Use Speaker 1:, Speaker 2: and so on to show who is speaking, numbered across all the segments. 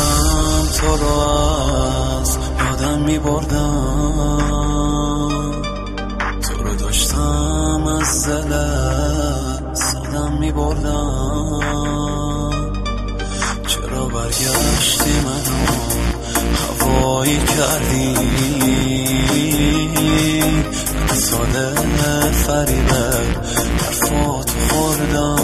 Speaker 1: داشتم تو رو از یادم میبردم، تو رو داشتم از دل سادم میبردم. چرا برگشتی منو هوایی کردی؟ من ساده فریبه حرفاتو خوردم،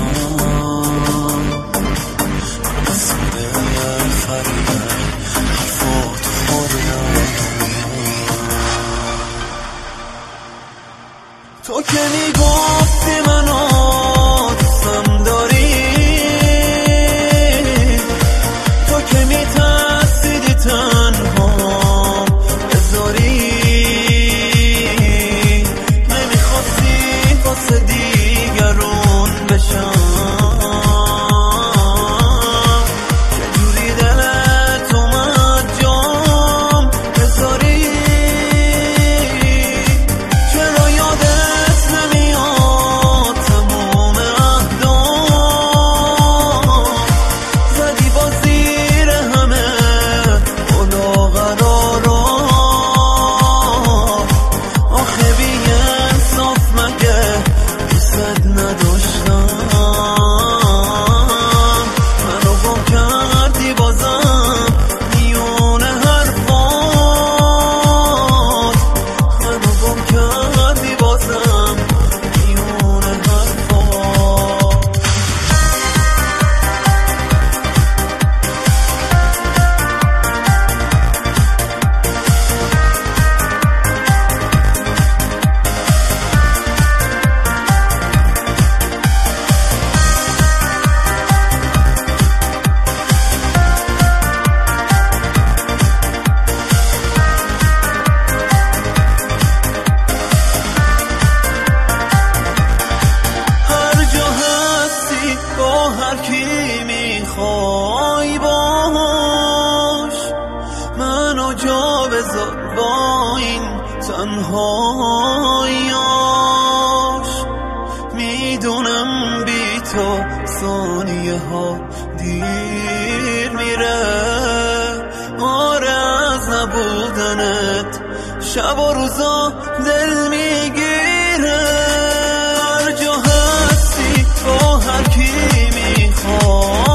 Speaker 1: من ساده فریبه حرفاتو خوردم. تو که میگفتی منو دوستم داری، تو که میترسیدی تنهام بذاری، نمیخواستی واسه دیگرون بشم. چجوری دلت اومد جام بذاری؟ چرا یادت نمیاد تموم عهدام؟ زدی با زیر همه اولا قرارا، آخه بی انصاف مگه دوست نداشتم؟ منو گم کردی بازم میون حرفات، منو گم کردی بازم میون حرفات. هر جا هستی با هر کی میخوای باش، منو جا بذار با این تنهاییاش. میدونم بی تو ثانیه ها دیر میره، آره از نبودنت شب و روزا دل میگیره. هر جا هستی با هر کی میخوای